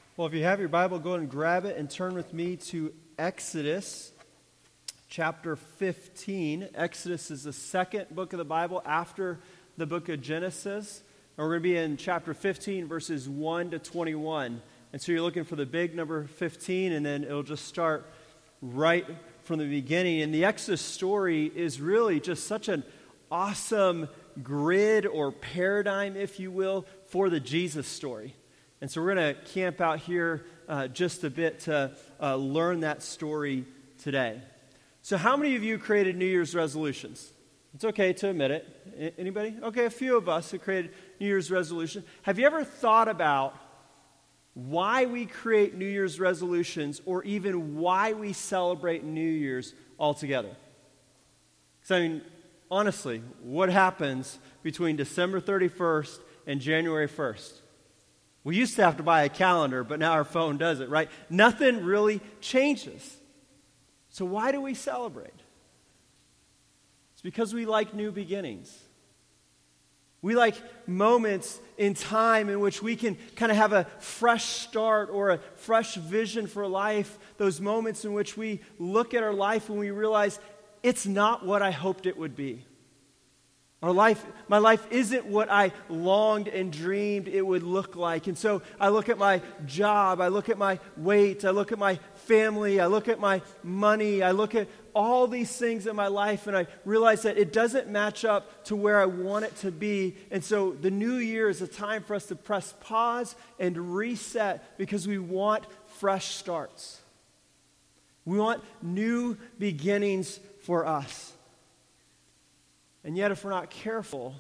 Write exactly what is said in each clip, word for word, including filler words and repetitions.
Well, if you have your Bible, go and grab it and turn with me to Exodus chapter fifteen. Exodus is the second book of the Bible after the book of Genesis. And we're going to be in chapter fifteen, verses one to twenty-one. And so you're looking for the big number fifteen, and then it'll just start right from the beginning. And the Exodus story is really just such an awesome grid or paradigm, if you will, for the Jesus story. And so we're going to camp out here uh, just a bit to uh, learn that story today. So how many of you created New Year's resolutions? It's okay to admit it. A- anybody? Okay, a few of us who created New Year's resolutions. Have you ever thought about why we create New Year's resolutions or even why we celebrate New Year's altogether? Because, I mean, honestly, what happens between December thirty-first and January first? We used to have to buy a calendar, but now our phone does it, right? Nothing really changes. So why do we celebrate? It's because we like new beginnings. We like moments in time in which we can kind of have a fresh start or a fresh vision for life. Those moments in which we look at our life and we realize it's not what I hoped it would be. Our life, my life isn't what I longed and dreamed it would look like. And so I look at my job, I look at my weight, I look at my family, I look at my money, I look at all these things in my life, and I realize that it doesn't match up to where I want it to be. And so the new year is a time for us to press pause and reset because we want fresh starts. We want new beginnings for us. And yet, if we're not careful,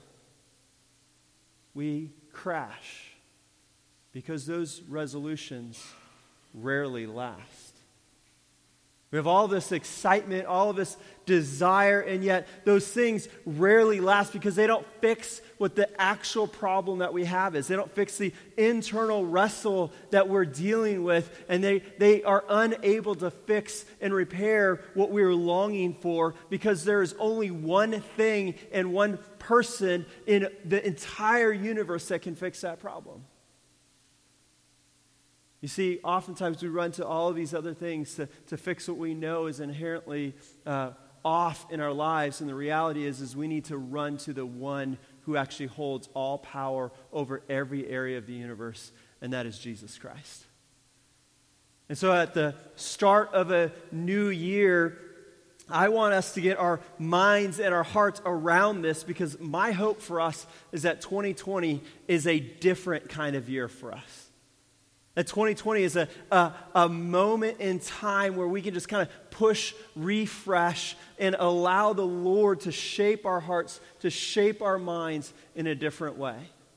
we crash because those resolutions rarely last. We have all this excitement, all of this desire, and yet those things rarely last because they don't fix what the actual problem that we have is. They don't fix the internal wrestle that we're dealing with, and they, they are unable to fix and repair what we're longing for because there is only one thing and one person in the entire universe that can fix that problem. You see, oftentimes we run to all of these other things to, to fix what we know is inherently uh, off in our lives, and the reality is, is we need to run to the one who actually holds all power over every area of the universe, and that is Jesus Christ. And so at the start of a new year, I want us to get our minds and our hearts around this because my hope for us is that twenty twenty is a different kind of year for us. That twenty twenty is a, a, a moment in time where we can just kind of push, refresh, and allow the Lord to shape our hearts, to shape our minds in a different way.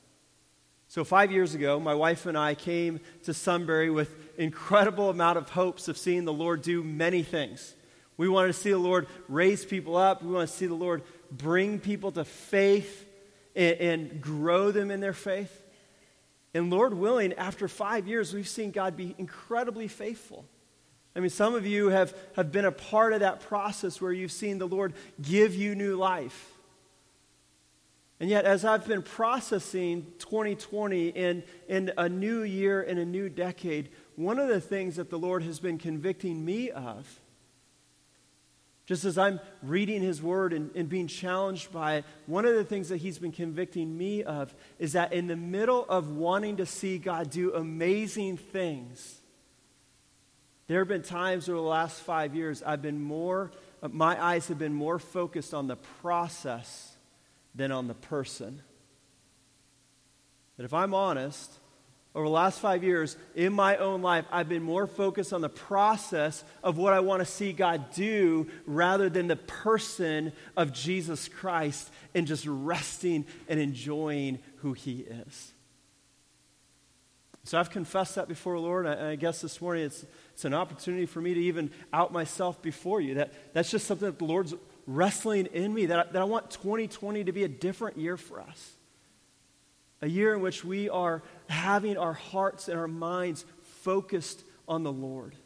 So five years ago, my wife and I came to Sunbury with incredible amount of hopes of seeing the Lord do many things. We wanted to see the Lord raise people up. We want to see the Lord bring people to faith and, and grow them in their faith. And Lord willing, after five years, we've seen God be incredibly faithful. I mean, some of you have, have been a part of that process where you've seen the Lord give you new life. And yet, as I've been processing twenty twenty in, in a new year, in a new decade, one of the things that the Lord has been convicting me of, just as I'm reading His Word and, and being challenged by it, one of the things that He's been convicting me of is that in the middle of wanting to see God do amazing things, there have been times over the last five years I've been more, my eyes have been more focused on the process than on the person. That if I'm honest, over the last five years, in my own life, I've been more focused on the process of what I want to see God do rather than the person of Jesus Christ and just resting and enjoying who He is. So I've confessed that before the Lord, and I, and I guess this morning it's, it's an opportunity for me to even out myself before you. That, that's just something that the Lord's wrestling in me, that I, that I want twenty twenty to be a different year for us. A year in which we are having our hearts and our minds focused on the Lord.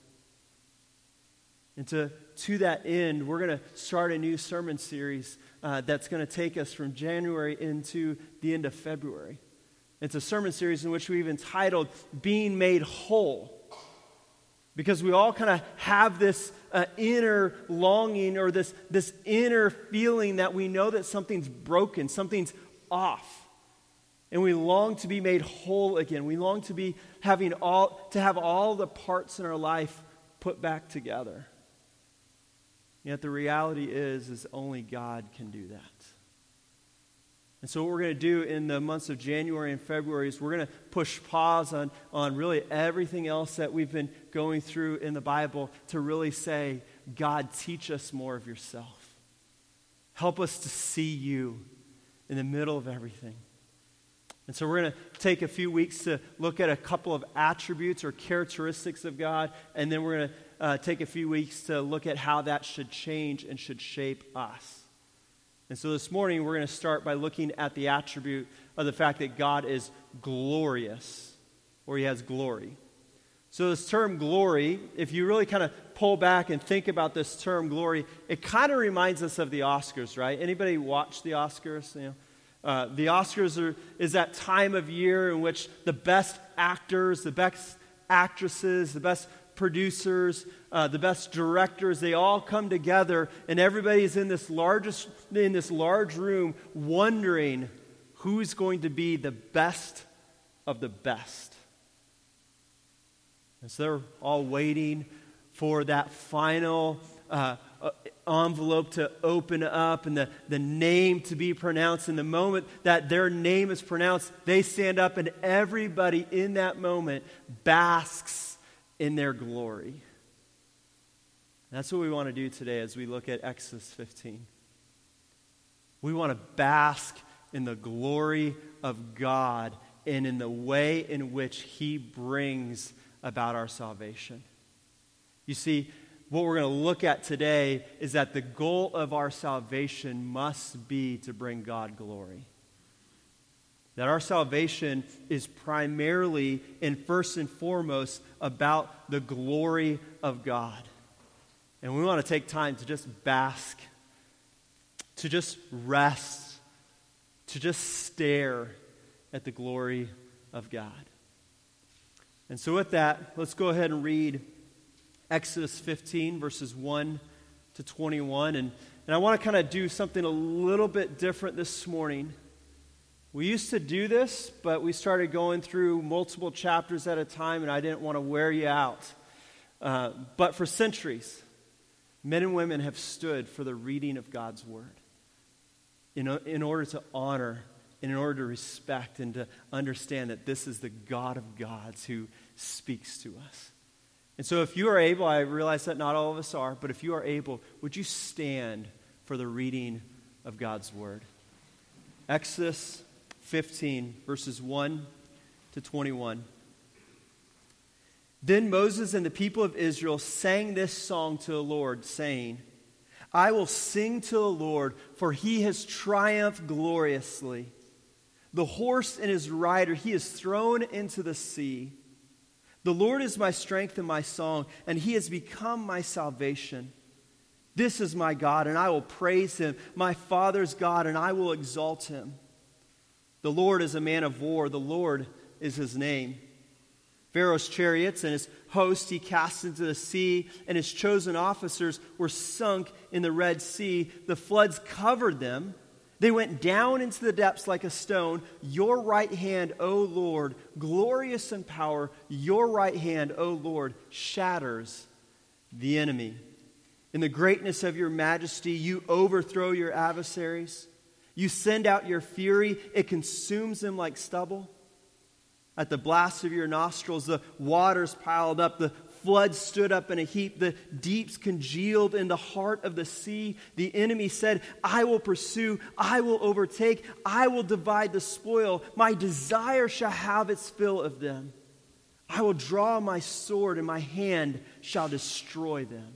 And to, to that end, we're going to start a new sermon series uh, that's going to take us from January into the end of February. It's a sermon series in which we've entitled Being Made Whole. Because we all kind of have this uh, inner longing or this, this inner feeling that we know that something's broken, something's off. And we long to be made whole again. We long to be having all to have all the parts in our life put back together. Yet the reality is, is only God can do that. And so what we're going to do in the months of January and February is we're going to push pause on, on really everything else that we've been going through in the Bible to really say, God, teach us more of yourself. Help us to see you in the middle of everything. And so we're going to take a few weeks to look at a couple of attributes or characteristics of God, and then we're going to uh, take a few weeks to look at how that should change and should shape us. And so this morning, we're going to start by looking at the attribute of the fact that God is glorious, or he has glory. So this term glory, if you really kind of pull back and think about this term glory, it kind of reminds us of the Oscars, right? Anybody watch the Oscars? You know, uh, the Oscars are, is that time of year in which the best actors, the best actresses, the best producers, uh, the best directors, they all come together, and everybody's in this largest in this large room wondering who's going to be the best of the best. And so they're all waiting for that final uh, envelope to open up and the, the name to be pronounced. And the moment that their name is pronounced, they stand up, and everybody in that moment basks in their glory. That's what we want to do today as we look at Exodus fifteen. We want to bask in the glory of God and in the way in which he brings about our salvation. You see, what we're going to look at today is that the goal of our salvation must be to bring God glory. That our salvation is primarily and first and foremost about the glory of God. And we want to take time to just bask, to just rest, to just stare at the glory of God. And so with that, let's go ahead and read Exodus fifteen, verses one to twenty-one. And, and I want to kind of do something a little bit different this morning. We used to do this, but we started going through multiple chapters at a time, and I didn't want to wear you out. Uh, but for centuries, men and women have stood for the reading of God's Word in, in order to honor and in order to respect and to understand that this is the God of gods who speaks to us. And so if you are able, I realize that not all of us are, but if you are able, would you stand for the reading of God's Word? Exodus fifteen, verses one to twenty-one. Then Moses and the people of Israel sang this song to the Lord, saying, I will sing to the Lord, for he has triumphed gloriously. The horse and his rider he has thrown into the sea. The Lord is my strength and my song, and he has become my salvation. This is my God, and I will praise him, my Father's God, and I will exalt him. The Lord is a man of war. The Lord is his name. Pharaoh's chariots and his host he cast into the sea, and his chosen officers were sunk in the Red Sea. The floods covered them. They went down into the depths like a stone. Your right hand, O Lord, glorious in power, your right hand, O Lord, shatters the enemy. In the greatness of your majesty, you overthrow your adversaries. You send out your fury, it consumes them like stubble. At the blast of your nostrils, the waters piled up, the floods stood up in a heap, the deeps congealed in the heart of the sea. The enemy said, I will pursue, I will overtake, I will divide the spoil. My desire shall have its fill of them. I will draw my sword, and my hand shall destroy them.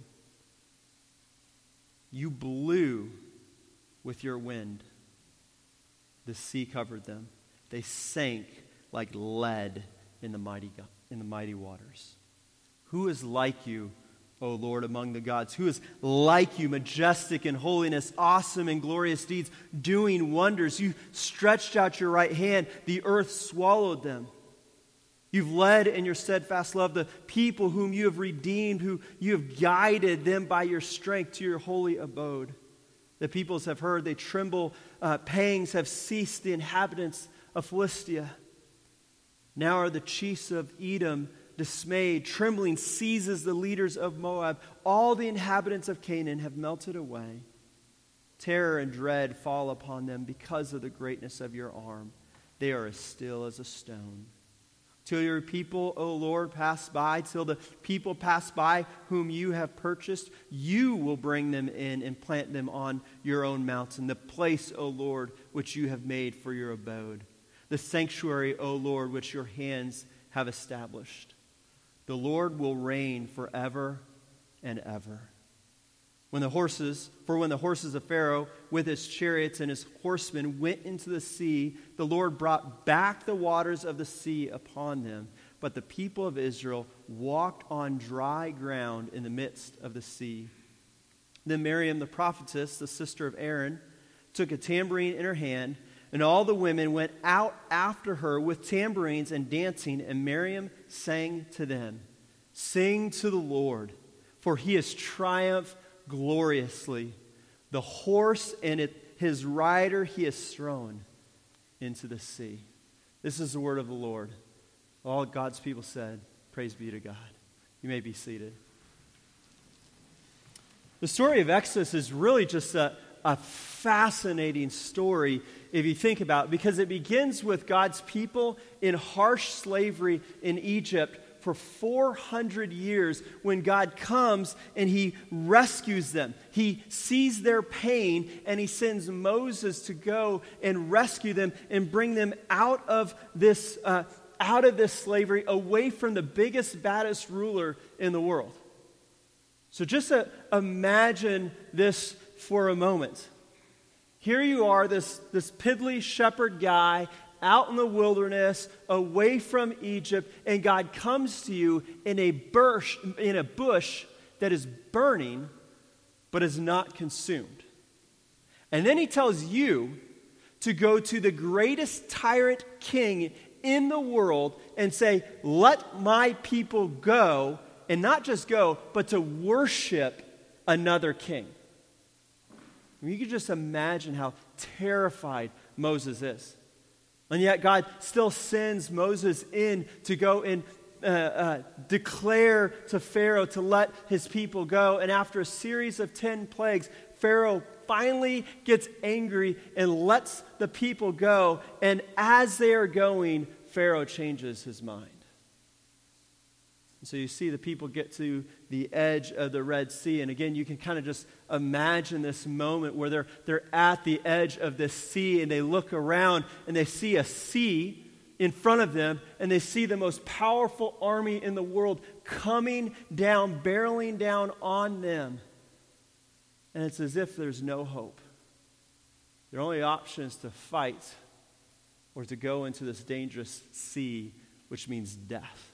You blew with your wind. The sea covered them. They sank like lead in the mighty in the mighty waters. Who is like you, O Lord, among the gods? Who is like you, majestic in holiness, awesome in glorious deeds, doing wonders? You stretched out your right hand, the earth swallowed them. You've led in your steadfast love the people whom you have redeemed, who you have guided them by your strength to your holy abode. The peoples have heard, they tremble, uh, pangs have ceased, the inhabitants of Philistia. Now are the chiefs of Edom dismayed, trembling seizes the leaders of Moab. All the inhabitants of Canaan have melted away. Terror and dread fall upon them because of the greatness of your arm. They are as still as a stone. Till your people, O Lord, pass by, till the people pass by whom you have purchased, you will bring them in and plant them on your own mountain, the place, O Lord, which you have made for your abode, the sanctuary, O Lord, which your hands have established. The Lord will reign forever and ever. When the horses, for when the horses of Pharaoh with his chariots and his horsemen went into the sea, the Lord brought back the waters of the sea upon them. But the people of Israel walked on dry ground in the midst of the sea. Then Miriam the prophetess, the sister of Aaron, took a tambourine in her hand, and all the women went out after her with tambourines and dancing, and Miriam sang to them, "Sing to the Lord, for he has triumphed gloriously. The horse and it, his rider he has thrown into the sea." This is the word of the Lord. All God's people said, praise be to God. You may be seated. The story of Exodus is really just a, a fascinating story if you think about it, because it begins with God's people in harsh slavery in Egypt for four hundred years, when God comes and he rescues them. He sees their pain and he sends Moses to go and rescue them and bring them out of this uh, out of this slavery, away from the biggest, baddest ruler in the world. So just uh, imagine this for a moment. Here you are, this, this piddly shepherd guy out in the wilderness, away from Egypt, and God comes to you in a bush, in a bush that is burning, but is not consumed. And then he tells you to go to the greatest tyrant king in the world and say, "Let my people go," and not just go, but to worship another king. I mean, you can just imagine how terrified Moses is. And yet God still sends Moses in to go and uh, uh, declare to Pharaoh to let his people go. And after a series of ten plagues, Pharaoh finally gets angry and lets the people go. And as they are going, Pharaoh changes his mind. And so you see the people get to the edge of the Red Sea. And again, you can kind of just imagine this moment where they're, they're at the edge of this sea and they look around and they see a sea in front of them and they see the most powerful army in the world coming down, barreling down on them. And it's as if there's no hope. Their only option is to fight or to go into this dangerous sea, which means death.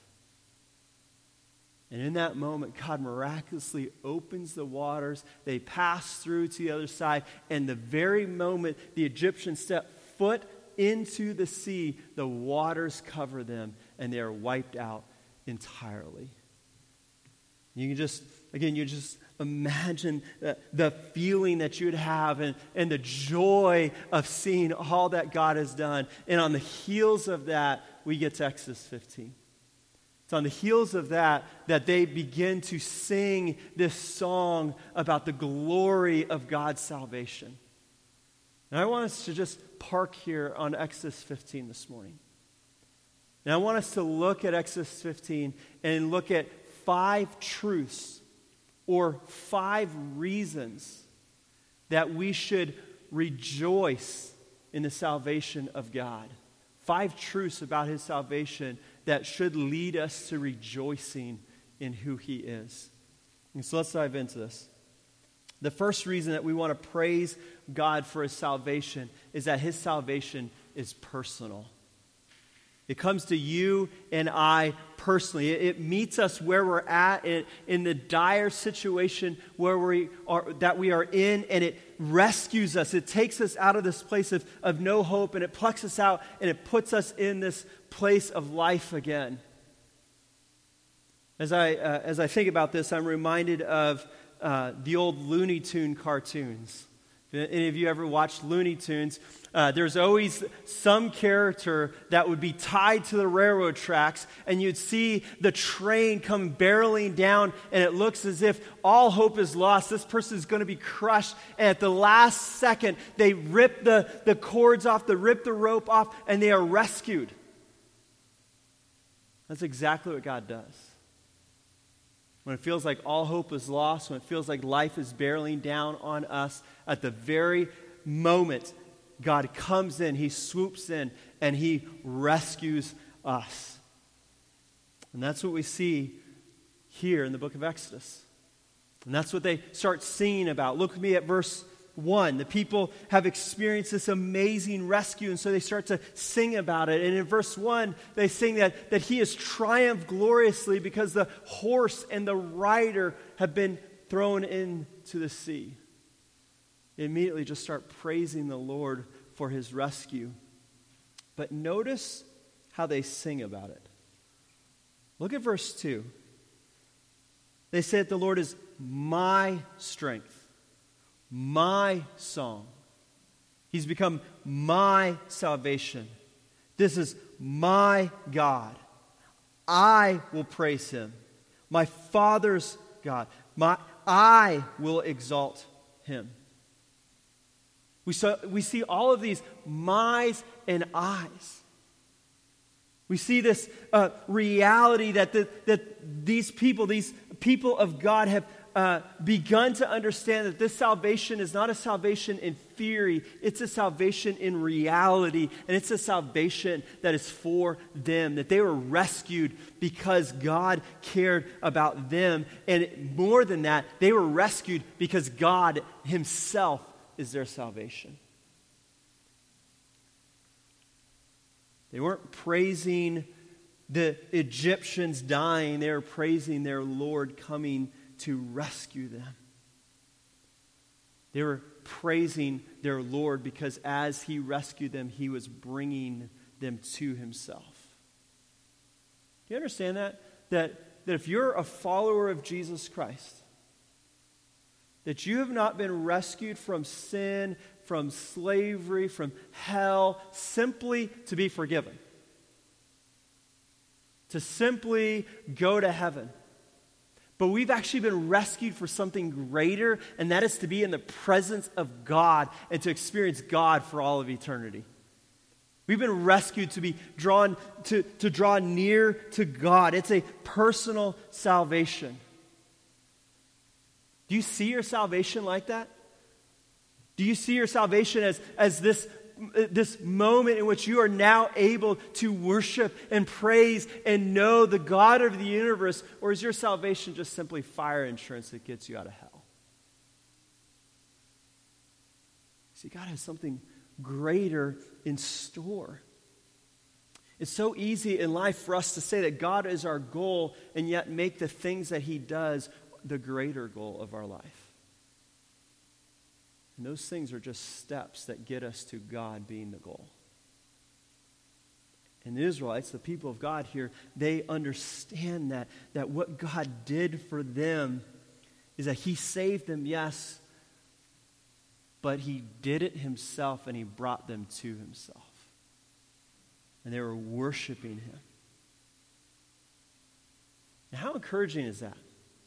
And in that moment, God miraculously opens the waters. They pass through to the other side. And the very moment the Egyptians step foot into the sea, the waters cover them and they are wiped out entirely. You can just, again, you just imagine the, the feeling that you'd have and, and the joy of seeing all that God has done. And on the heels of that, we get to Exodus fifteen. It's on the heels of that that they begin to sing this song about the glory of God's salvation. And I want us to just park here on Exodus fifteen this morning. And I want us to look at Exodus fifteen and look at five truths or five reasons that we should rejoice in the salvation of God. Five truths about his salvation that should lead us to rejoicing in who he is. And so let's dive into this. The first reason that we want to praise God for his salvation is that his salvation is personal. It comes to you and I personally. It, it meets us where we're at in, in the dire situation where we are, that we are in, and it rescues us. It takes us out of this place of, of no hope, and it plucks us out, and it puts us in this place of life again. As I uh, as I think about this, I'm reminded of uh, the old Looney Tune cartoons. If any of you ever watched Looney Tunes, uh, there's always some character that would be tied to the railroad tracks, and you'd see the train come barreling down, and it looks as if all hope is lost. This person is going to be crushed, and at the last second, they rip the, the cords off, they rip the rope off, and they are rescued. That's exactly what God does. When it feels like all hope is lost, when it feels like life is barreling down on us, at the very moment God comes in, He swoops in, and He rescues us. And that's what we see here in the book of Exodus. And that's what they start singing about. Look with me at verse one. The people have experienced this amazing rescue, and so they start to sing about it. And in verse one, they sing that, that He has triumphed gloriously because the horse and the rider have been thrown into the sea. They immediately just start praising the Lord for His rescue. But notice how they sing about it. Look at verse two. They say that the Lord is my strength. My song. He's become my salvation. This is my God. I will praise Him. My Father's God. My, I will exalt Him. We, saw, we see all of these my's and I's. We see this uh, reality that, the, that these people, these people of God have Uh, begun to understand that this salvation is not a salvation in theory, it's a salvation in reality, and it's a salvation that is for them, that they were rescued because God cared about them, and more than that, they were rescued because God Himself is their salvation. They weren't praising the Egyptians dying, they were praising their Lord coming to rescue them. They were praising their Lord because as He rescued them, He was bringing them to Himself. Do you understand that? That, that if you're a follower of Jesus Christ, that you have not been rescued from sin, from slavery, from hell, simply to be forgiven. To simply go to heaven. But we've actually been rescued for something greater, and that is to be in the presence of God and to experience God for all of eternity. We've been rescued to be drawn, to, to draw near to God. It's a personal salvation. Do you see your salvation like that? Do you see your salvation as, as this this moment in which you are now able to worship and praise and know the God of the universe, or is your salvation just simply fire insurance that gets you out of hell? See, God has something greater in store. It's so easy in life for us to say that God is our goal and yet make the things that He does the greater goal of our life. And those things are just steps that get us to God being the goal. And the Israelites, the people of God here, they understand that, that what God did for them is that He saved them, yes, but He did it Himself and He brought them to Himself. And they were worshiping Him. Now, how encouraging is that?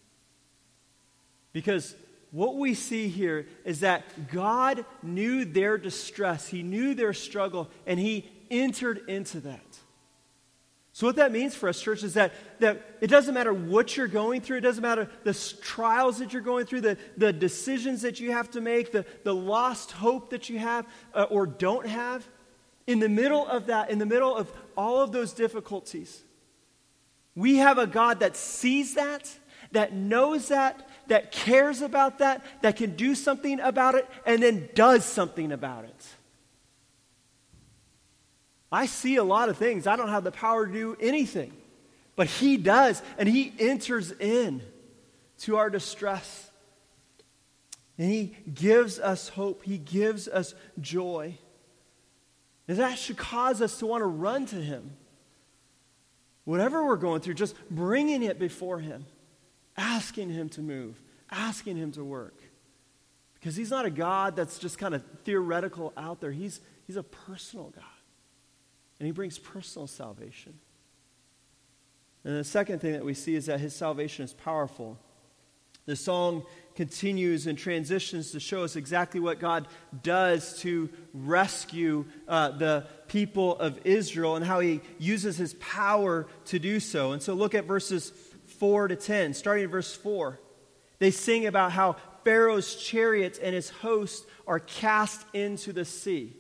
Because what we see here is that God knew their distress, He knew their struggle, and He entered into that. So what that means for us, church, is that, that it doesn't matter what you're going through, it doesn't matter the trials that you're going through, the, the decisions that you have to make, the, the lost hope that you have uh, or don't have. In the middle of that, in the middle of all of those difficulties, we have a God that sees that, that knows that, that cares about that, that can do something about it, and then does something about it. I see a lot of things. I don't have the power to do anything. But he does, and he enters in to our distress. And he gives us hope. He gives us joy. And that should cause us to want to run to him. Whatever we're going through, just bringing it before him. Asking him to move. Asking him to work. Because he's not a God that's just kind of theoretical out there. He's, he's a personal God. And he brings personal salvation. And the second thing that we see is that his salvation is powerful. The song continues and transitions to show us exactly what God does to rescue uh, the people of Israel and how he uses his power to do so. And so look at verses four to ten. Starting in verse four, they sing about how Pharaoh's chariots and his host are cast into the sea.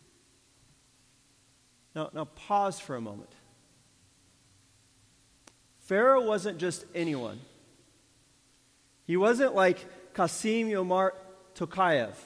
Now, now pause for a moment. Pharaoh wasn't just anyone. He wasn't like Kasim Yomart Tokayev.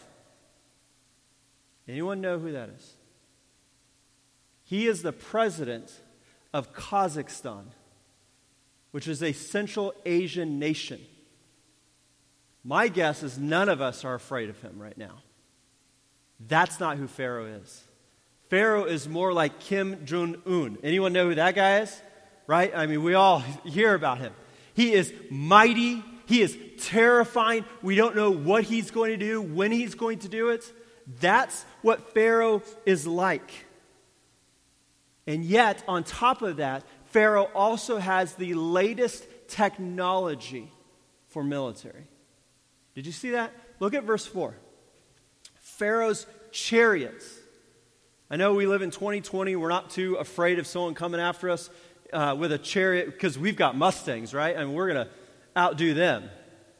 Anyone know who that is? He is the president of Kazakhstan, which is a Central Asian nation. My guess is none of us are afraid of him right now. That's not who Pharaoh is. Pharaoh is more like Kim Jong-un. Anyone know who that guy is? Right? I mean, we all hear about him. He is mighty. He is terrifying. We don't know what he's going to do, when he's going to do it. That's what Pharaoh is like. And yet, on top of that, Pharaoh also has the latest technology for military. Did you see that? Look at verse four. Pharaoh's chariots. I know we live in twenty twenty. We're not too afraid of someone coming after us uh, with a chariot because we've got Mustangs, right? I mean, we're going to outdo them.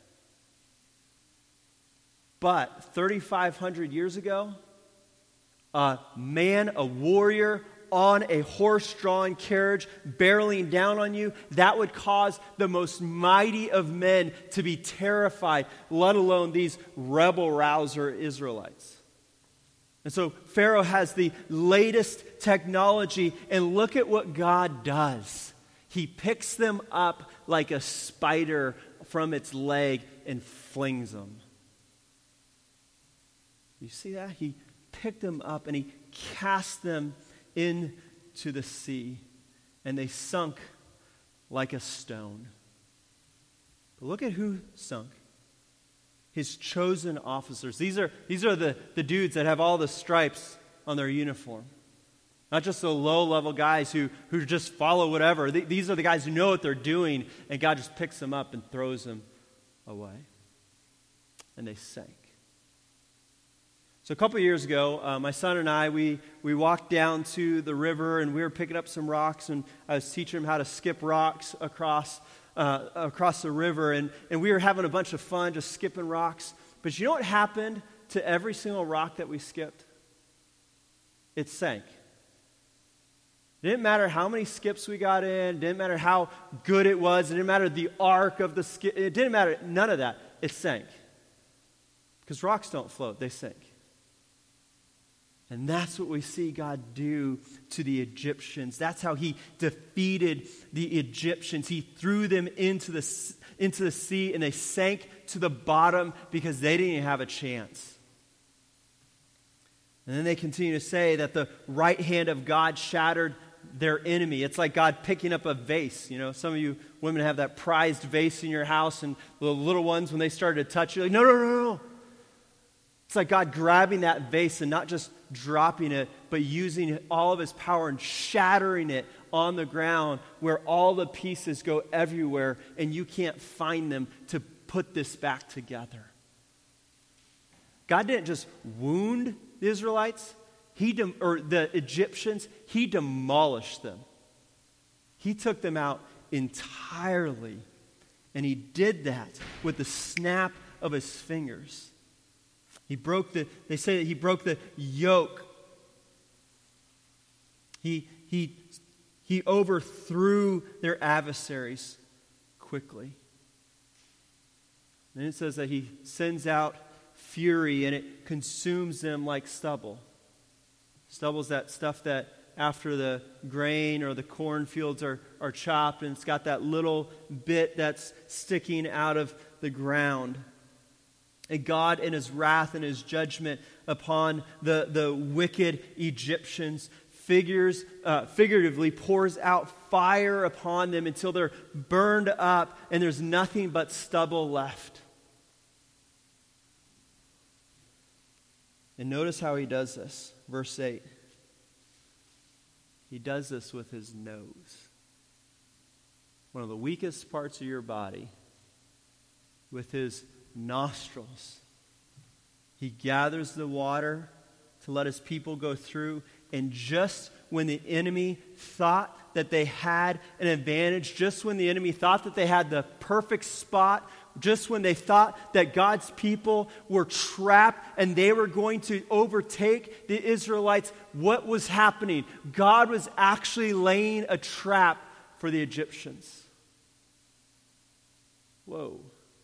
But thirty-five hundred years ago, a man, a warrior on a horse-drawn carriage barreling down on you, that would cause the most mighty of men to be terrified, let alone these rebel-rouser Israelites. And so Pharaoh has the latest technology, and look at what God does. He picks them up like a spider from its leg and flings them. You see that? He picked them up and he cast them into the sea, and they sunk like a stone. But look at who sunk. His chosen officers. These are, these are the, the dudes that have all the stripes on their uniform. Not just the low-level guys who, who just follow whatever. Th- these are the guys who know what they're doing, and God just picks them up and throws them away. And they sank. So a couple of years ago, uh, my son and I, we, we walked down to the river, and we were picking up some rocks, and I was teaching him how to skip rocks across uh, across the river, and, and we were having a bunch of fun just skipping rocks. But you know what happened to every single rock that we skipped? It sank. It didn't matter how many skips we got in. It didn't matter how good it was. It didn't matter the arc of the skip. It didn't matter. None of that. It sank. Because rocks don't float. They sink. And that's what we see God do to the Egyptians. That's how he defeated the Egyptians. He threw them into the, into the sea, and they sank to the bottom because they didn't even have a chance. And then they continue to say that the right hand of God shattered their enemy. It's like God picking up a vase. You know, some of you women have that prized vase in your house, and the little ones, when they started to touch it, like, no, no, no, no. It's like God grabbing that vase and not just dropping it, but using all of his power and shattering it on the ground where all the pieces go everywhere and you can't find them to put this back together. God didn't just wound the Israelites, he de- or the Egyptians, he demolished them. He took them out entirely, and he did that with the snap of his fingers. He broke the, they say that he broke the yoke. He, he, he overthrew their adversaries quickly. Then it says that he sends out fury and it consumes them like stubble. Stubble is that stuff that after the grain or the cornfields are, are chopped, and it's got that little bit that's sticking out of the ground. And God, in his wrath and his judgment upon the, the wicked Egyptians, figures, uh, figuratively pours out fire upon them until they're burned up and there's nothing but stubble left. And notice how he does this. Verse eight. He does this with his nose. One of the weakest parts of your body. With his nostrils. He gathers the water to let his people go through. And just when the enemy thought that they had an advantage, just when the enemy thought that they had the perfect spot, just when they thought that God's people were trapped and they were going to overtake the Israelites, what was happening? God was actually laying a trap for the Egyptians. Whoa.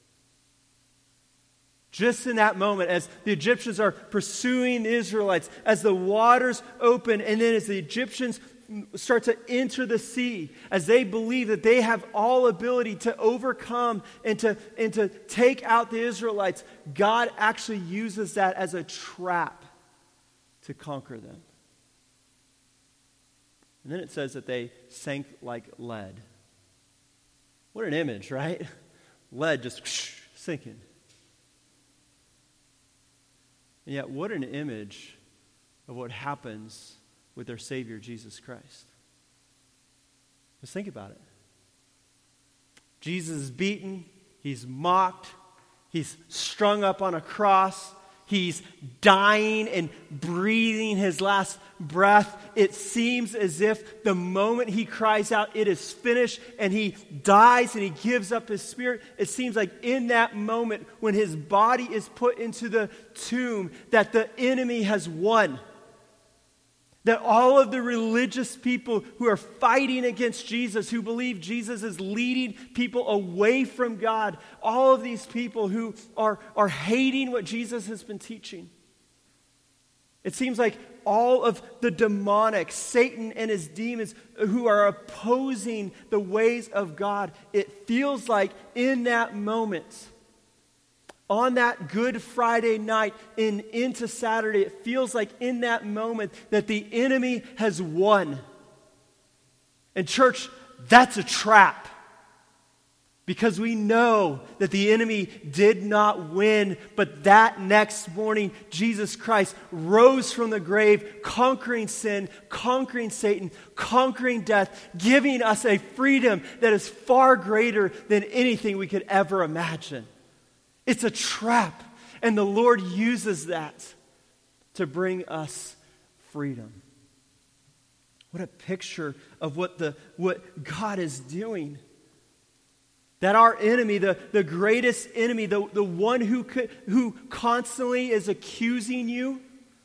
Just in that moment, as the Egyptians are pursuing the Israelites, as the waters open, and then as the Egyptians start to enter the sea, as they believe that they have all ability to overcome and to, and to take out the Israelites, God actually uses that as a trap to conquer them. And then it says that they sank like lead. What an image, right? Lead just whoosh, sinking. And yet, what an image of what happens with their Savior, Jesus Christ. Just think about it. Jesus is beaten. He's mocked. He's strung up on a cross. He's dying and breathing his last breath. It seems as if the moment he cries out, it is finished, and he dies and he gives up his spirit. It seems like in that moment when his body is put into the tomb that the enemy has won. That all of the religious people who are fighting against Jesus, who believe Jesus is leading people away from God, all of these people who are, are hating what Jesus has been teaching. It seems like all of the demonic, Satan and his demons who are opposing the ways of God, it feels like in that moment, on that Good Friday night and into Saturday, it feels like in that moment that the enemy has won. And church, that's a trap. Because we know that the enemy did not win, but that next morning, Jesus Christ rose from the grave, conquering sin, conquering Satan, conquering death, giving us a freedom that is far greater than anything we could ever imagine. It's a trap, and the Lord uses that to bring us freedom. What a picture of what the what God is doing. That our enemy, the, the greatest enemy, the, the one who could, who constantly is accusing you.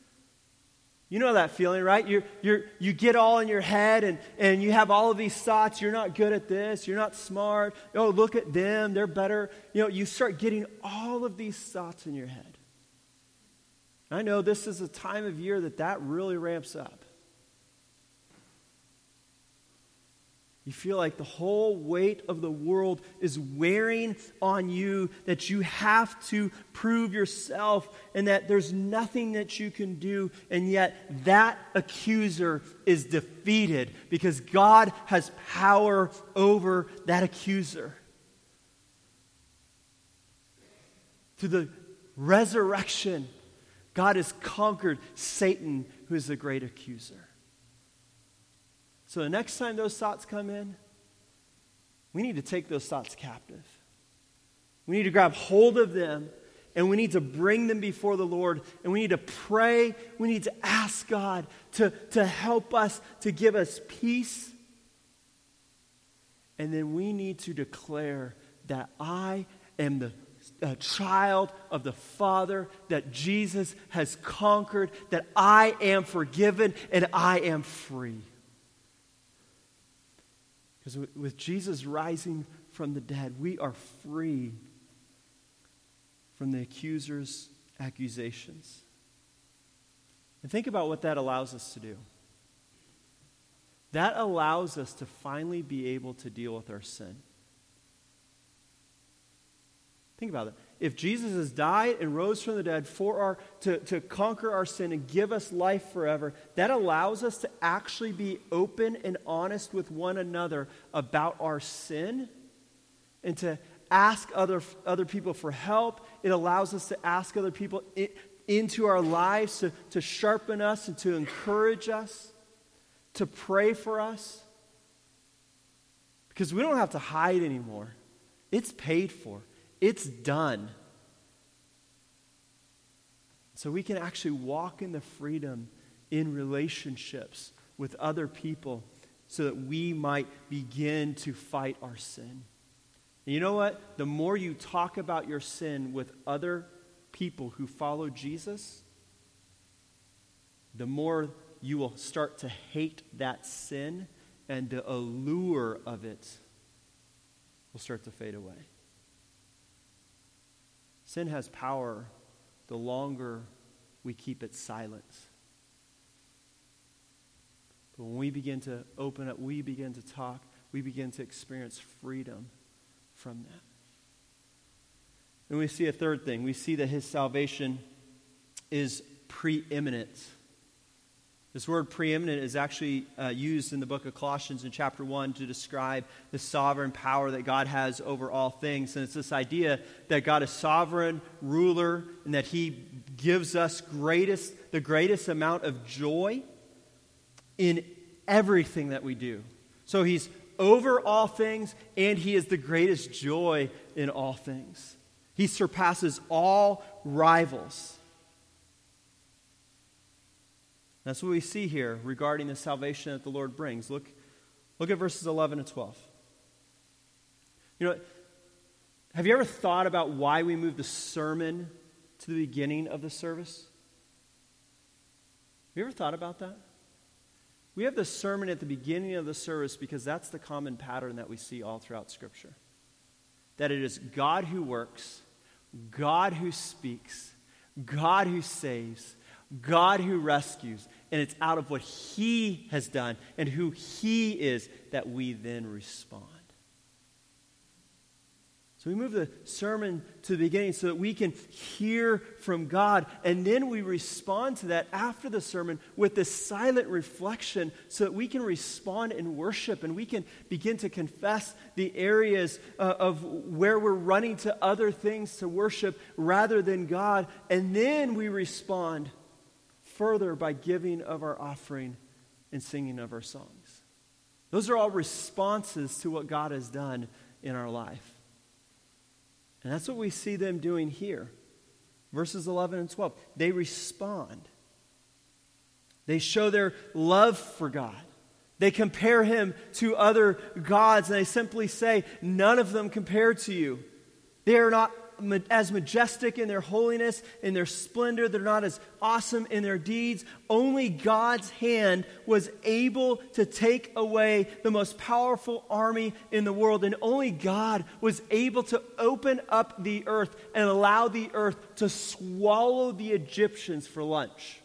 You know that feeling, right? You're, you're, you get all in your head and, and you have all of these thoughts. You're not good at this. You're not smart. Oh, look at them. They're better. You know, you start getting all of these thoughts in your head. I know this is a time of year that that really ramps up. You feel like the whole weight of the world is wearing on you, that you have to prove yourself and that there's nothing that you can do. And yet that accuser is defeated because God has power over that accuser. Through the resurrection, God has conquered Satan, who is the great accuser. So the next time those thoughts come in, we need to take those thoughts captive. We need to grab hold of them, and we need to bring them before the Lord, and we need to pray. We need to ask God to, to help us, to give us peace. And then we need to declare that I am the a child of the Father, that Jesus has conquered, that I am forgiven, and I am free. Because with Jesus rising from the dead, we are free from the accuser's accusations. And think about what that allows us to do. that allows us to finally be able to deal with our sin. Think about it. If Jesus has died and rose from the dead for our to, to conquer our sin and give us life forever, that allows us to actually be open and honest with one another about our sin and to ask other, other people for help. It allows us to ask other people in, into our lives to, to sharpen us and to encourage us, to pray for us. Because we don't have to hide anymore. It's paid for. It's done. So we can actually walk in the freedom in relationships with other people so that we might begin to fight our sin. And you know what? The more you talk about your sin with other people who follow Jesus, the more you will start to hate that sin, and the allure of it will start to fade away. Sin has power the longer we keep it silent. But when we begin to open up, we begin to talk, we begin to experience freedom from that. And we see a third thing. We see that his salvation is preeminent. This word preeminent is actually uh, used in the book of Colossians in chapter one to describe the sovereign power that God has over all things. And it's this idea that God is sovereign, ruler, and that he gives us greatest, the greatest amount of joy in everything that we do. So he's over all things, and he is the greatest joy in all things. He surpasses all rivals. That's what we see here regarding the salvation that the Lord brings. Look, look at verses eleven and twelve. You know, have you ever thought about why we moved the sermon to the beginning of the service? Have you ever thought about that? We have the sermon at the beginning of the service because that's the common pattern that we see all throughout Scripture. That it is God who works, God who speaks, God who saves, God who rescues, and it's out of what he has done and who he is that we then respond. So we move the sermon to the beginning so that we can hear from God, and then we respond to that after the sermon with this silent reflection so that we can respond in worship and we can begin to confess the areas uh, of where we're running to other things to worship rather than God, and then we respond further by giving of our offering and singing of our songs. Those are all responses to what God has done in our life. And that's what we see them doing here. Verses eleven and twelve. They respond. They show their love for God. They compare him to other gods, and they simply say, none of them compare to you. They are not as majestic in their holiness, in their splendor. They're not as awesome in their deeds. Only God's hand was able to take away the most powerful army in the world. And only God was able to open up the earth and allow the earth to swallow the Egyptians for lunch.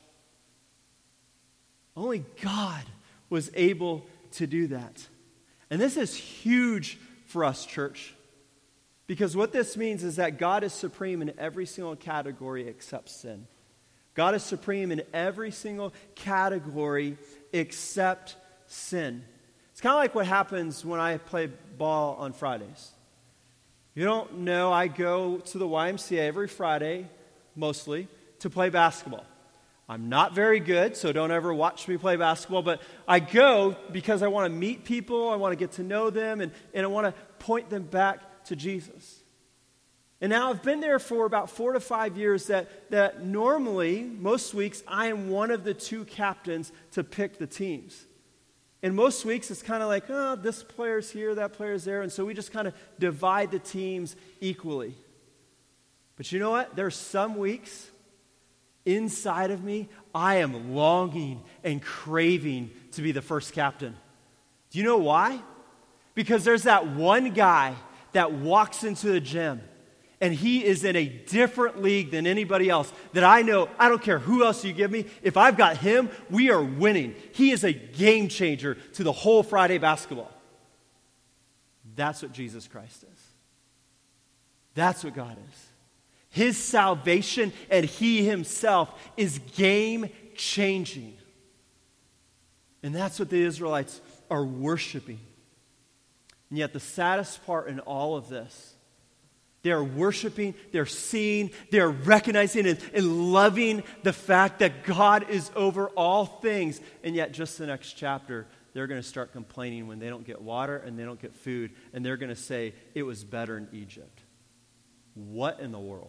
Only God was able to do that. And this is huge for us, church. Because what this means is that God is supreme in every single category except sin. God is supreme in every single category except sin. It's kind of like what happens when I play ball on Fridays. You don't know, I go to the Y M C A every Friday, mostly, to play basketball. I'm not very good, so don't ever watch me play basketball, but I go because I want to meet people, I want to get to know them, and, and I want to point them back to Jesus. And now I've been there for about four to five years that, that normally, most weeks, I am one of the two captains to pick the teams. And most weeks it's kind of like, oh, this player's here, that player's there, and so we just kind of divide the teams equally. But you know what? There's some weeks inside of me, I am longing and craving to be the first captain. Do you know why? Because there's that one guy that walks into the gym And he is in a different league than anybody else that I know. I don't care who else you give me. If I've got him, we are winning. He is a game changer to the whole Friday basketball. That's what Jesus Christ is. That's what God is. His salvation and he himself is game changing. And that's what the Israelites are worshiping. And yet the saddest part in all of this, they're worshiping, they're seeing, they're recognizing and, and loving the fact that God is over all things. And yet just the next chapter, they're going to start complaining when they don't get water and they don't get food. And they're going to say, it was better in Egypt. What in the world?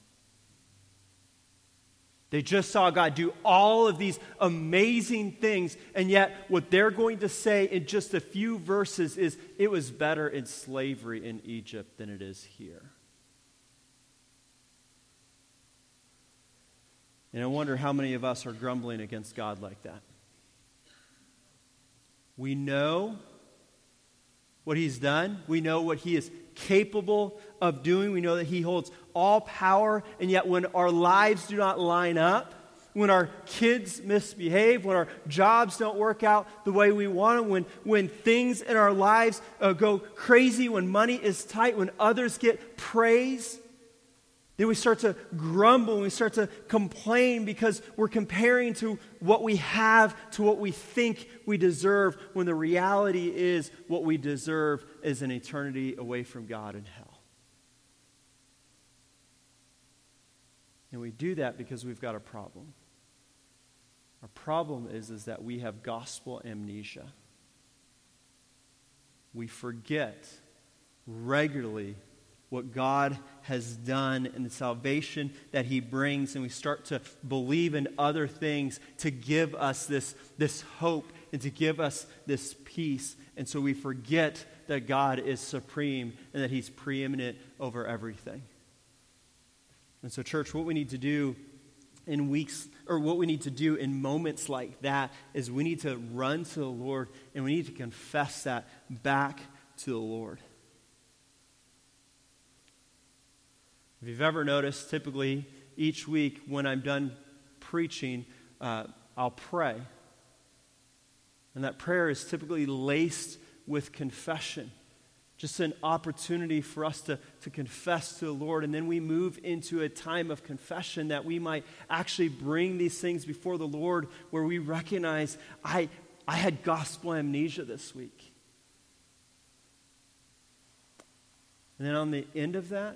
They just saw God do all of these amazing things, and yet what they're going to say in just a few verses is, it was better in slavery in Egypt than it is here. And I wonder how many of us are grumbling against God like that. We know what he's done. We know what he is capable of doing. We know that he holds all power, and yet when our lives do not line up, when our kids misbehave, when our jobs don't work out the way we want them, when, when things in our lives uh, go crazy, when money is tight, when others get praise, then we start to grumble and we start to complain because we're comparing to what we have to what we think we deserve, when the reality is what we deserve is an eternity away from God in hell. And we do that because we've got a problem. Our problem is, is that we have gospel amnesia. We forget regularly what God has done and the salvation that he brings, and we start to believe in other things to give us this, this hope and to give us this peace. And so we forget that God is supreme and that he's preeminent over everything. And so, church, what we need to do in weeks, or what we need to do in moments like that, is we need to run to the Lord and we need to confess that back to the Lord. If you've ever noticed, typically each week when I'm done preaching, uh, I'll pray. And that prayer is typically laced with confession. Just an opportunity for us to, to confess to the Lord. And then we move into a time of confession that we might actually bring these things before the Lord, where we recognize, I, I had gospel amnesia this week. And then on the end of that,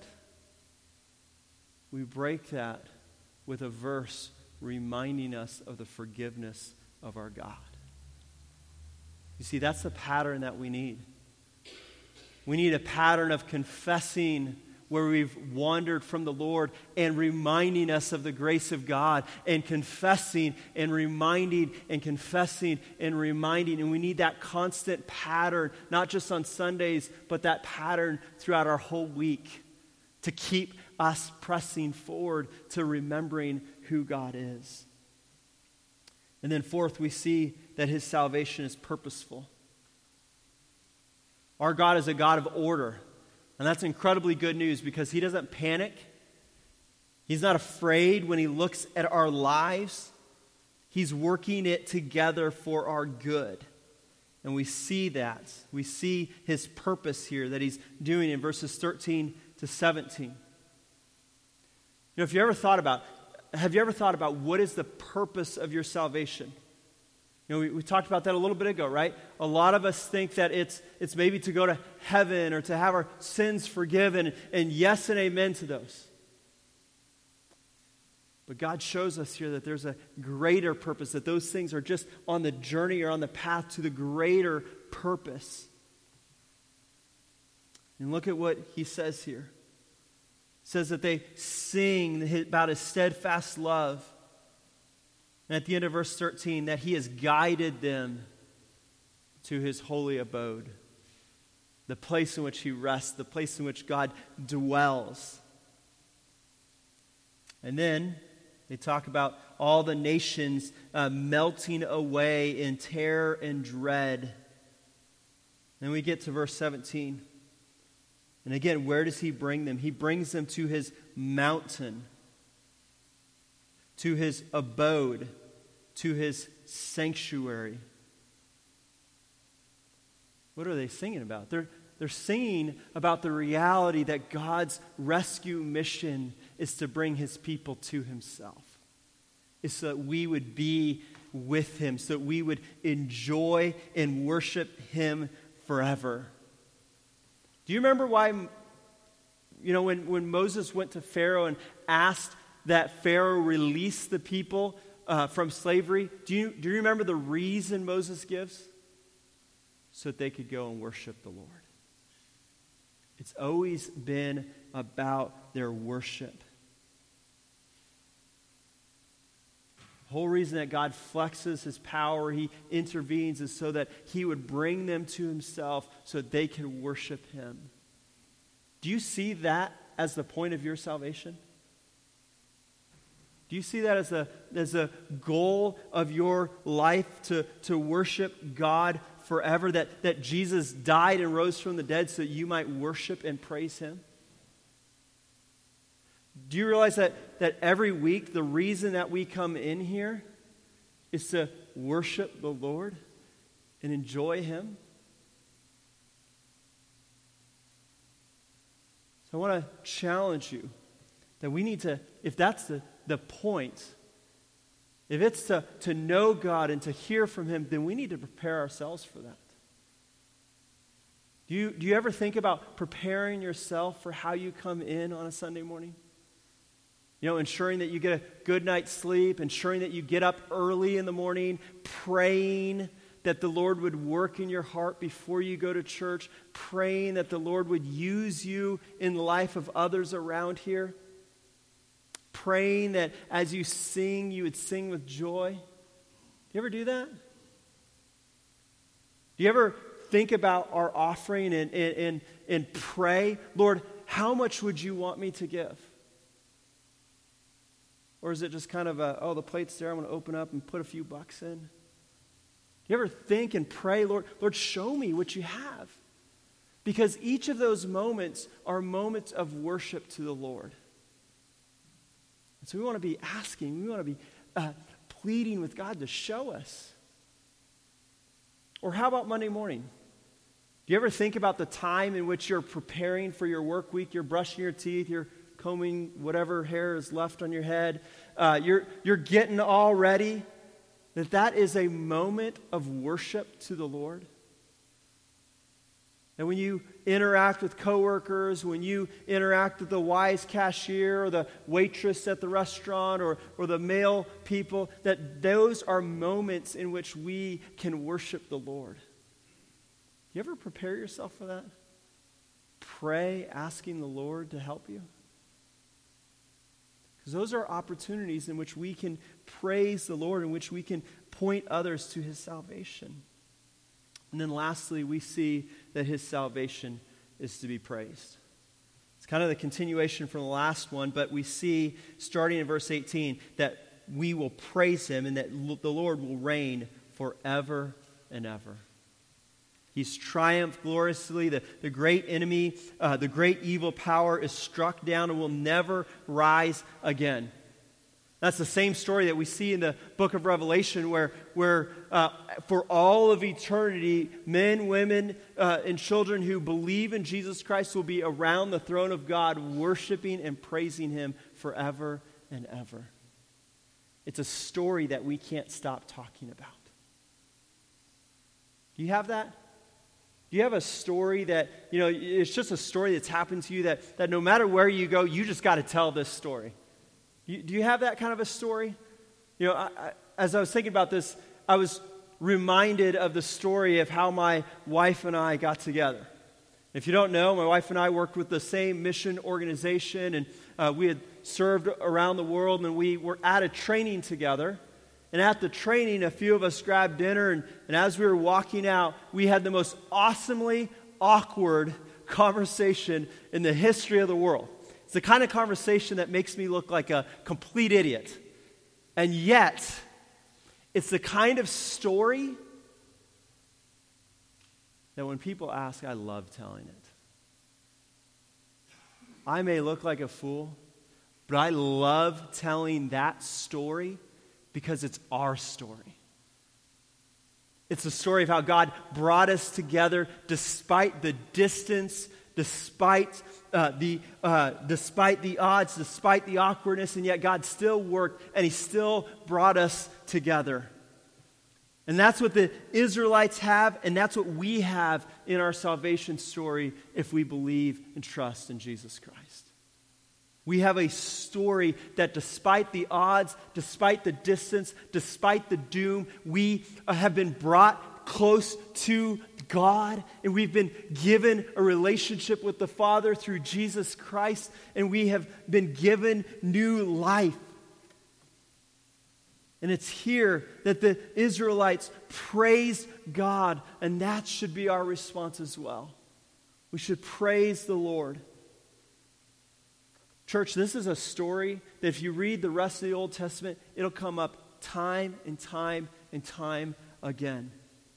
we break that with a verse reminding us of the forgiveness of our God. You see, that's the pattern that we need. We need a pattern of confessing where we've wandered from the Lord and reminding us of the grace of God, and confessing and reminding and confessing and reminding. And we need that constant pattern, not just on Sundays, but that pattern throughout our whole week, to keep us pressing forward to remembering who God is. And then fourth, we see that his salvation is purposeful. Our God is a God of order. And that's incredibly good news, because he doesn't panic. He's not afraid when he looks at our lives. He's working it together for our good. And we see that. We see his purpose here that he's doing in verses thirteen to seventeen. You know, if you ever thought about, have you ever thought about what is the purpose of your salvation? You know, we, we talked about that a little bit ago, right? A lot of us think that it's it's maybe to go to heaven or to have our sins forgiven, and yes and amen to those. But God shows us here that there's a greater purpose, that those things are just on the journey or on the path to the greater purpose. And look at what he says here. It says that they sing about his steadfast love. And at the end of verse thirteen, that he has guided them to his holy abode, the place in which he rests, the place in which God dwells. And then they talk about all the nations uh, melting away in terror and dread. Then we get to verse seventeen. And again, where does he bring them? He brings them to his mountain, to his abode, to his sanctuary. What are they singing about? They're, they're singing about the reality that God's rescue mission is to bring his people to himself. It's so that we would be with him, so that we would enjoy and worship him forever. Do you remember why, you know, when, when Moses went to Pharaoh and asked that Pharaoh release the people uh, from slavery? Do you, do you remember the reason Moses gives? So that they could go and worship the Lord. It's always been about their worship. The whole reason that God flexes his power, he intervenes, is so that he would bring them to himself so that they can worship him. Do you see that as the point of your salvation? Do you see that as a, as a goal of your life, to, to worship God forever, that, that Jesus died and rose from the dead so that you might worship and praise him? Do you realize that, that every week the reason that we come in here is to worship the Lord and enjoy him? So I want to challenge you that we need to, if that's the, the point, if it's to, to know God and to hear from him, then we need to prepare ourselves for that. Do you, do you ever think about preparing yourself for how you come in on a Sunday morning? You know, ensuring that you get a good night's sleep, ensuring that you get up early in the morning, praying that the Lord would work in your heart before you go to church, praying that the Lord would use you in the life of others around here, praying that as you sing, you would sing with joy. Do you ever do that? Do you ever think about our offering and, and, and, and pray, Lord, how much would you want me to give? Or is it just kind of a, oh, the plate's there, I'm going to open up and put a few bucks in? Do you ever think and pray, Lord, Lord, show me what you have? Because each of those moments are moments of worship to the Lord. And so we want to be asking, we want to be uh, pleading with God to show us. Or how about Monday morning? Do you ever think about the time in which you're preparing for your work week? You're brushing your teeth, you're combing whatever hair is left on your head. Uh, you're, you're getting all ready. That that is a moment of worship to the Lord. And when you interact with coworkers, when you interact with the wise cashier or the waitress at the restaurant or, or the male people, that those are moments in which we can worship the Lord. You ever prepare yourself for that? Pray, asking the Lord to help you? Because those are opportunities in which we can praise the Lord, in which we can point others to his salvation. And then lastly, we see that his salvation is to be praised. It's kind of the continuation from the last one, but we see, starting in verse eighteen, that we will praise him and that the Lord will reign forever and ever. He's triumphed gloriously. The, the great enemy, uh, the great evil power is struck down and will never rise again. That's the same story that we see in the book of Revelation where, where uh, for all of eternity, men, women, uh, and children who believe in Jesus Christ will be around the throne of God, worshiping and praising him forever and ever. It's a story that we can't stop talking about. Do you have that? Do you have a story that, you know, it's just a story that's happened to you that, that no matter where you go, you just got to tell this story? You, do you have that kind of a story? You know, I, I, as I was thinking about this, I was reminded of the story of how my wife and I got together. If you don't know, my wife and I worked with the same mission organization, and uh, we had served around the world, and we were at a training together. And at the training, a few of us grabbed dinner, and, and as we were walking out, we had the most awesomely awkward conversation in the history of the world. It's the kind of conversation that makes me look like a complete idiot. And yet, it's the kind of story that when people ask, I love telling it. I may look like a fool, but I love telling that story because it's our story. It's the story of how God brought us together despite the distance, despite uh, the uh, despite the odds, despite the awkwardness, and yet God still worked and He still brought us together. And that's what the Israelites have, and that's what we have in our salvation story if we believe and trust in Jesus Christ. We have a story that despite the odds, despite the distance, despite the doom, we have been brought close to God, and we've been given a relationship with the Father through Jesus Christ, and we have been given new life. And it's here that the Israelites praised God, and that should be our response as well. We should praise the Lord. Church, this is a story that if you read the rest of the Old Testament, it'll come up time and time and time again.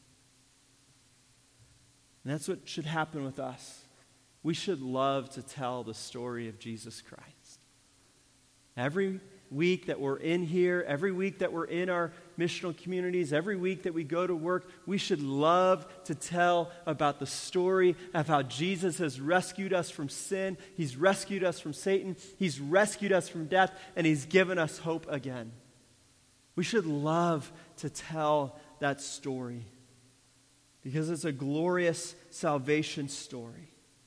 And that's what should happen with us. We should love to tell the story of Jesus Christ. Every week that we're in here, every week that we're in our missional communities, every week that we go to work, we should love to tell about the story of how Jesus has rescued us from sin, He's rescued us from Satan, He's rescued us from death, and He's given us hope again. We should love to tell that story because it's a glorious salvation story.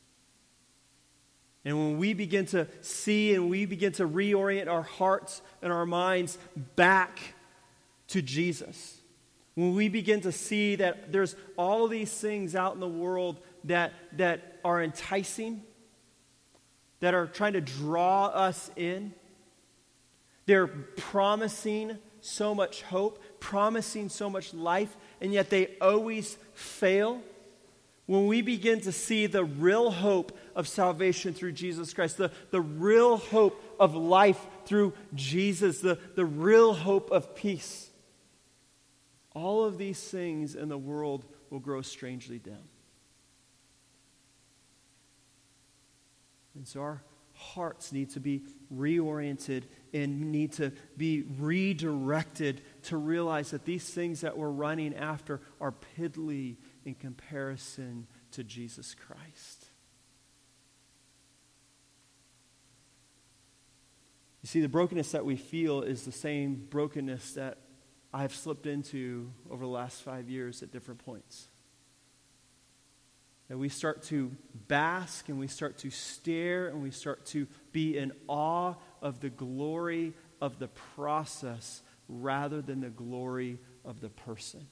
And when we begin to see and we begin to reorient our hearts and our minds back to Jesus, when we begin to see that there's all these things out in the world that, that are enticing, that are trying to draw us in, they're promising so much hope, promising so much life, and yet they always fail. When we begin to see the real hope of salvation through Jesus Christ, the, the real hope of life through Jesus, the, the real hope of peace, all of these things in the world will grow strangely dim. And so our hearts need to be reoriented and need to be redirected to realize that these things that we're running after are piddly in comparison to Jesus Christ. You see, the brokenness that we feel is the same brokenness that I've slipped into over the last five years at different points. And we start to bask and we start to stare and we start to be in awe of the glory of the process rather than the glory of the person.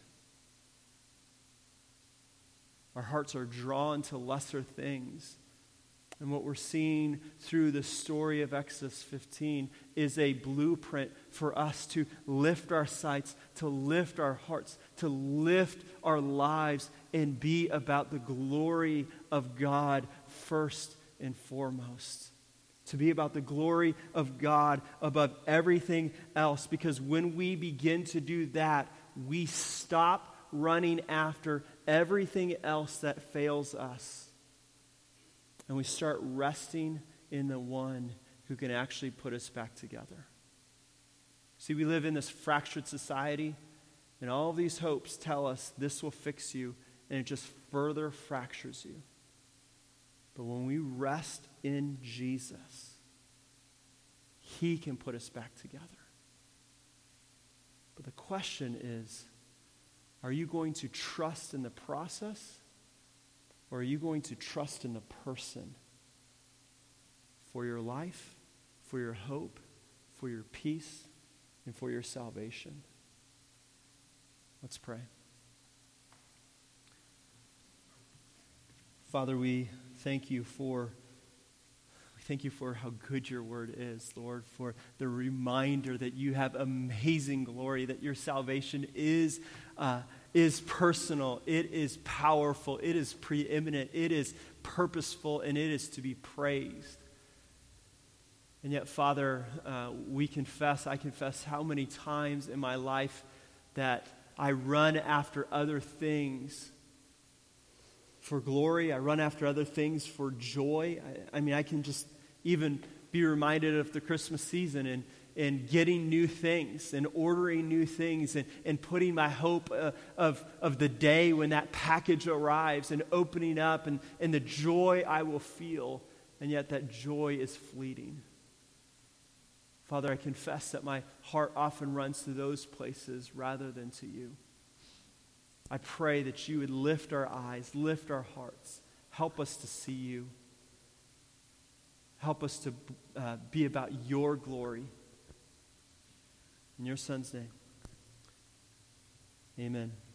Our hearts are drawn to lesser things. And what we're seeing through the story of Exodus fifteen is a blueprint for us to lift our sights, to lift our hearts, to lift our lives and be about the glory of God first and foremost. To be about the glory of God above everything else. Because when we begin to do that, we stop running after everything else that fails us. And we start resting in the one who can actually put us back together. See, we live in this fractured society, and all of these hopes tell us this will fix you, and it just further fractures you. But when we rest in Jesus, He can put us back together. But the question is, are you going to trust in the process, or are you going to trust in the person for your life, for your hope, for your peace, and for your salvation? Let's pray. Father, we thank you for we thank you for how good your word is, Lord, for the reminder that you have amazing glory, that your salvation is uh, is personal, it is powerful, it is preeminent, it is purposeful, and it is to be praised. And yet, Father, uh, we confess, I confess how many times in my life that I run after other things for glory. I run after other things for joy. I, I mean, I can just even be reminded of the Christmas season and, and getting new things and ordering new things and, and putting my hope uh, of, of the day when that package arrives and opening up and, and the joy I will feel, and yet that joy is fleeting. Father, I confess that my heart often runs to those places rather than to you. I pray that you would lift our eyes, lift our hearts, help us to see you. Help us to uh, be about your glory. In your Son's name, amen.